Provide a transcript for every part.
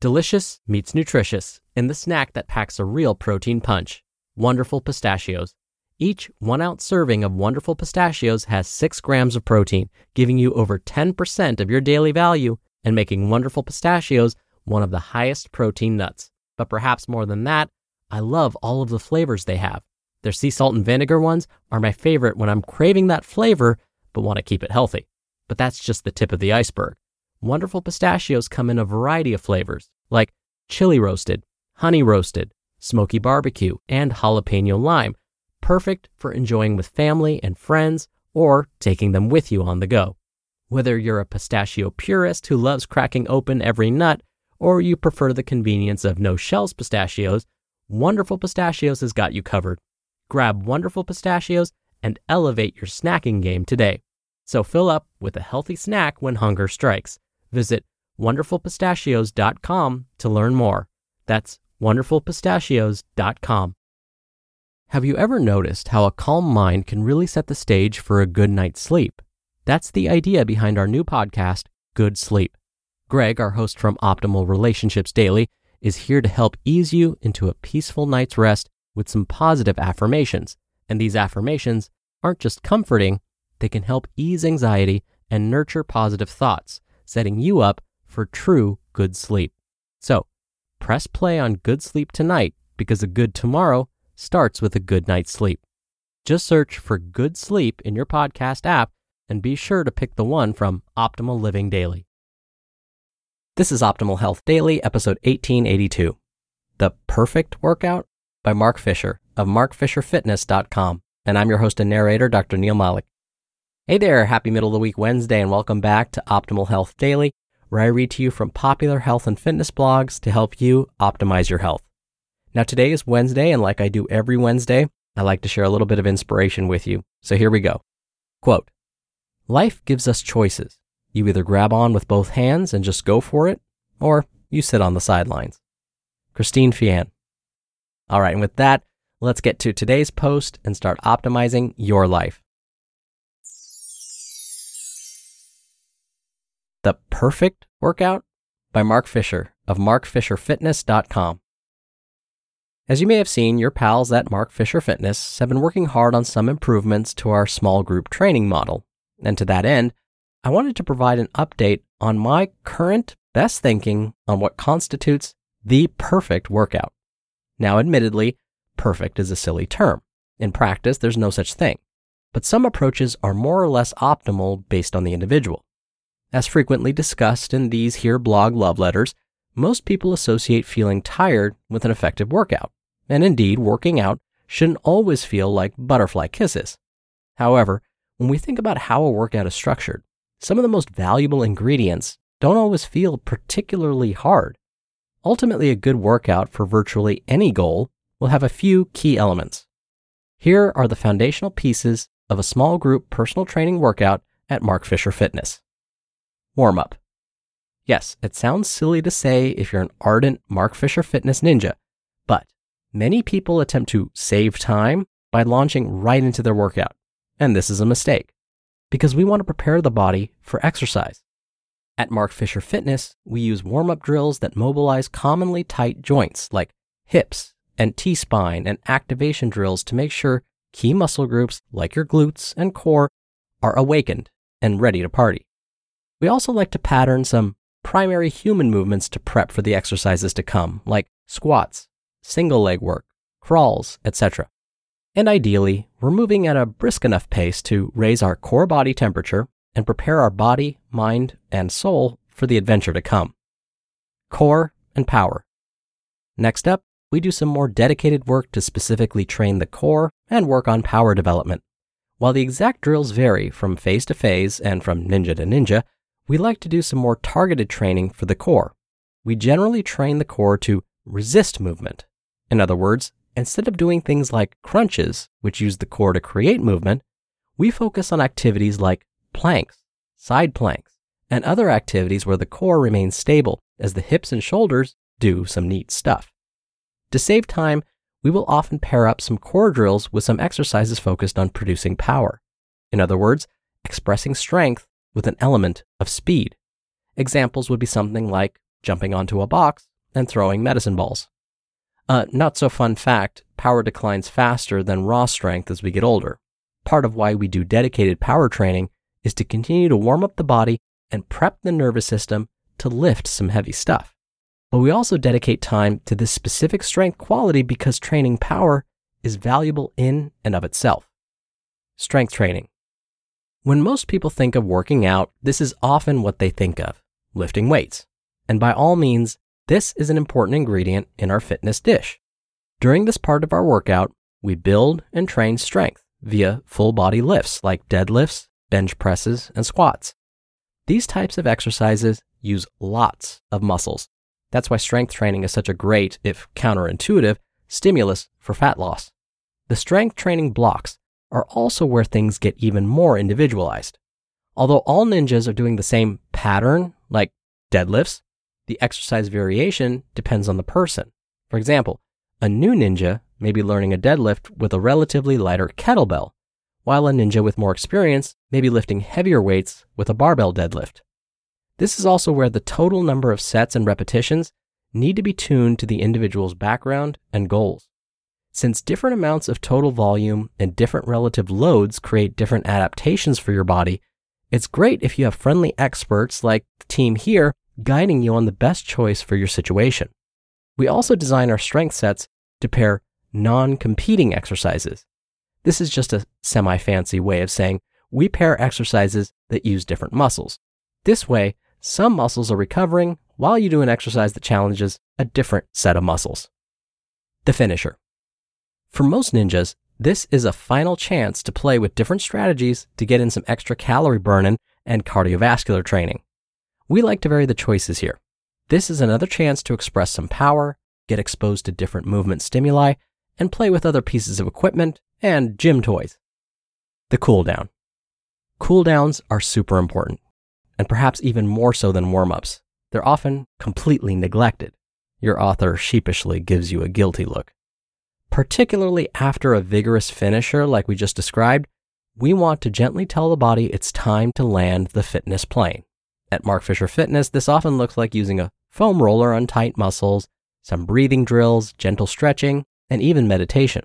Delicious meets nutritious in the snack that packs a real protein punch. Wonderful Pistachios. Each 1-ounce serving of Wonderful Pistachios has 6 grams of protein, giving you over 10% of your daily value and making Wonderful Pistachios one of the highest protein nuts. But perhaps more than that, I love all of the flavors they have. Their sea salt and vinegar ones are my favorite when I'm craving that flavor but want to keep it healthy. But that's just the tip of the iceberg. Wonderful Pistachios come in a variety of flavors, like chili roasted, honey roasted, smoky barbecue, and jalapeno lime, perfect for enjoying with family and friends or taking them with you on the go. Whether you're a pistachio purist who loves cracking open every nut, or you prefer the convenience of no-shells pistachios, Wonderful Pistachios has got you covered. Grab Wonderful Pistachios and elevate your snacking game today. So fill up with a healthy snack when hunger strikes. Visit wonderfulpistachios.com to learn more. That's wonderfulpistachios.com. Have you ever noticed how a calm mind can really set the stage for a good night's sleep? That's the idea behind our new podcast, Good Sleep. Greg, our host from Optimal Relationships Daily, is here to help ease you into a peaceful night's rest with some positive affirmations. And these affirmations aren't just comforting, they can help ease anxiety and nurture positive thoughts, setting you up for true good sleep. So, press play on Good Sleep tonight because a good tomorrow starts with a good night's sleep. Just search for Good Sleep in your podcast app and be sure to pick the one from Optimal Living Daily. This is Optimal Health Daily, episode 1882. The Perfect Workout by Mark Fisher of markfisherfitness.com. And I'm your host and narrator, Dr. Neil Malik. Hey there, happy middle of the week Wednesday, and welcome back to Optimal Health Daily, where I read to you from popular health and fitness blogs to help you optimize your health. Now today is Wednesday, and like I do every Wednesday, I like to share a little bit of inspiration with you. So here we go. Quote, "Life gives us choices. You either grab on with both hands and just go for it, or you sit on the sidelines." Christine Feehan. All right, and with that, let's get to today's post and start optimizing your life. The Perfect Workout by Mark Fisher of markfisherfitness.com. As you may have seen, your pals at Mark Fisher Fitness have been working hard on some improvements to our small group training model. And to that end, I wanted to provide an update on my current best thinking on what constitutes the perfect workout. Now, admittedly, perfect is a silly term. In practice, there's no such thing. But some approaches are more or less optimal based on the individual. As frequently discussed in these here blog love letters, most people associate feeling tired with an effective workout. And indeed, working out shouldn't always feel like butterfly kisses. However, when we think about how a workout is structured, some of the most valuable ingredients don't always feel particularly hard. Ultimately, a good workout for virtually any goal will have a few key elements. Here are the foundational pieces of a small group personal training workout at Mark Fisher Fitness. Warm-up. Yes, it sounds silly to say if you're an ardent Mark Fisher Fitness ninja, but many people attempt to save time by launching right into their workout. And this is a mistake, because we want to prepare the body for exercise. At Mark Fisher Fitness, we use warm-up drills that mobilize commonly tight joints like hips and T-spine and activation drills to make sure key muscle groups like your glutes and core are awakened and ready to party. We also like to pattern some primary human movements to prep for the exercises to come, like squats, single leg work, crawls, etc. And ideally, we're moving at a brisk enough pace to raise our core body temperature and prepare our body, mind, and soul for the adventure to come. Core and power. Next up, we do some more dedicated work to specifically train the core and work on power development. While the exact drills vary from phase to phase and from ninja to ninja, we like to do some more targeted training for the core. We generally train the core to resist movement. In other words, instead of doing things like crunches, which use the core to create movement, we focus on activities like planks, side planks, and other activities where the core remains stable as the hips and shoulders do some neat stuff. To save time, we will often pair up some core drills with some exercises focused on producing power. In other words, expressing strength with an element of speed. Examples would be something like jumping onto a box and throwing medicine balls. A not so fun fact, power declines faster than raw strength as we get older. Part of why we do dedicated power training is to continue to warm up the body and prep the nervous system to lift some heavy stuff. But we also dedicate time to this specific strength quality because training power is valuable in and of itself. Strength training. When most people think of working out, this is often what they think of, lifting weights. And by all means, this is an important ingredient in our fitness dish. During this part of our workout, we build and train strength via full body lifts like deadlifts, bench presses, and squats. These types of exercises use lots of muscles. That's why strength training is such a great, if counterintuitive, stimulus for fat loss. The strength training blocks are also where things get even more individualized. Although all ninjas are doing the same pattern, like deadlifts, the exercise variation depends on the person. For example, a new ninja may be learning a deadlift with a relatively lighter kettlebell, while a ninja with more experience may be lifting heavier weights with a barbell deadlift. This is also where the total number of sets and repetitions need to be tuned to the individual's background and goals. Since different amounts of total volume and different relative loads create different adaptations for your body, it's great if you have friendly experts like the team here guiding you on the best choice for your situation. We also design our strength sets to pair non-competing exercises. This is just a semi-fancy way of saying we pair exercises that use different muscles. This way, some muscles are recovering while you do an exercise that challenges a different set of muscles. The finisher. For most ninjas, this is a final chance to play with different strategies to get in some extra calorie burning and cardiovascular training. We like to vary the choices here. This is another chance to express some power, get exposed to different movement stimuli, and play with other pieces of equipment and gym toys. The cool down. Cool downs are super important, and perhaps even more so than warm-ups. They're often completely neglected. Your author sheepishly gives you a guilty look. Particularly after a vigorous finisher like we just described, we want to gently tell the body it's time to land the fitness plane. At Mark Fisher Fitness, this often looks like using a foam roller on tight muscles, some breathing drills, gentle stretching, and even meditation.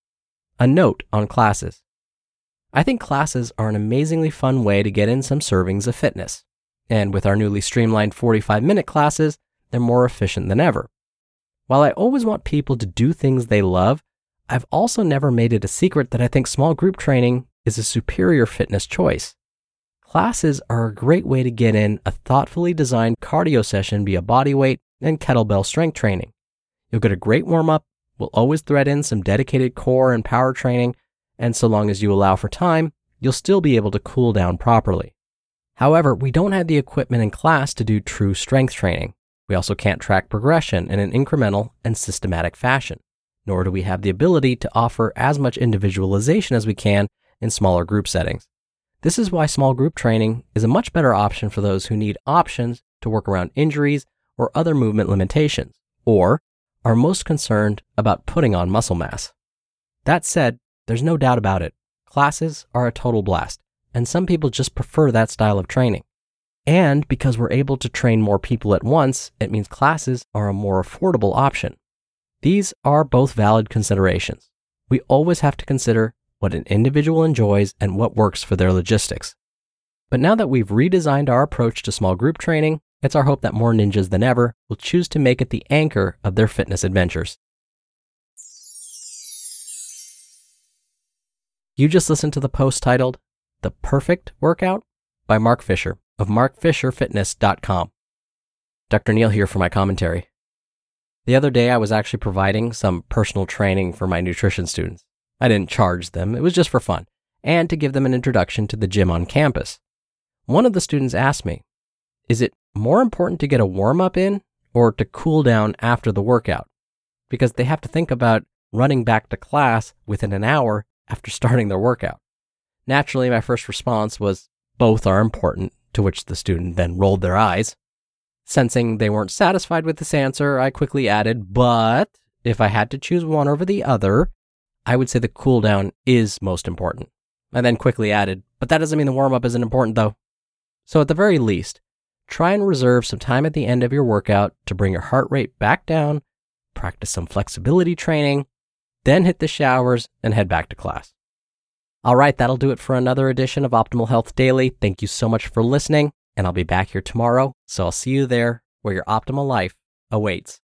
A note on classes. I think classes are an amazingly fun way to get in some servings of fitness. And with our newly streamlined 45-minute classes, they're more efficient than ever. While I always want people to do things they love, I've also never made it a secret that I think small group training is a superior fitness choice. Classes are a great way to get in a thoughtfully designed cardio session via bodyweight and kettlebell strength training. You'll get a great warm-up, we'll always thread in some dedicated core and power training, and so long as you allow for time, you'll still be able to cool down properly. However, we don't have the equipment in class to do true strength training. We also can't track progression in an incremental and systematic fashion, nor do we have the ability to offer as much individualization as we can in smaller group settings. This is why small group training is a much better option for those who need options to work around injuries or other movement limitations, or are most concerned about putting on muscle mass. That said, there's no doubt about it. Classes are a total blast, and some people just prefer that style of training. And because we're able to train more people at once, it means classes are a more affordable option. These are both valid considerations. We always have to consider what an individual enjoys and what works for their logistics. But now that we've redesigned our approach to small group training, it's our hope that more ninjas than ever will choose to make it the anchor of their fitness adventures. You just listened to the post titled, The Perfect Workout by Mark Fisher of markfisherfitness.com. Dr. Neal here for my commentary. The other day I was actually providing some personal training for my nutrition students. I didn't charge them, it was just for fun, and to give them an introduction to the gym on campus. One of the students asked me, is it more important to get a warm-up in or to cool down after the workout? Because they have to think about running back to class within an hour after starting their workout. Naturally, my first response was, both are important, to which the student then rolled their eyes. Sensing they weren't satisfied with this answer, I quickly added, but if I had to choose one over the other, I would say the cool down is most important. I then quickly added, but that doesn't mean the warm-up isn't important though. So at the very least, try and reserve some time at the end of your workout to bring your heart rate back down, practice some flexibility training, then hit the showers and head back to class. All right, that'll do it for another edition of Optimal Health Daily. Thank you so much for listening, and I'll be back here tomorrow, so I'll see you there where your optimal life awaits.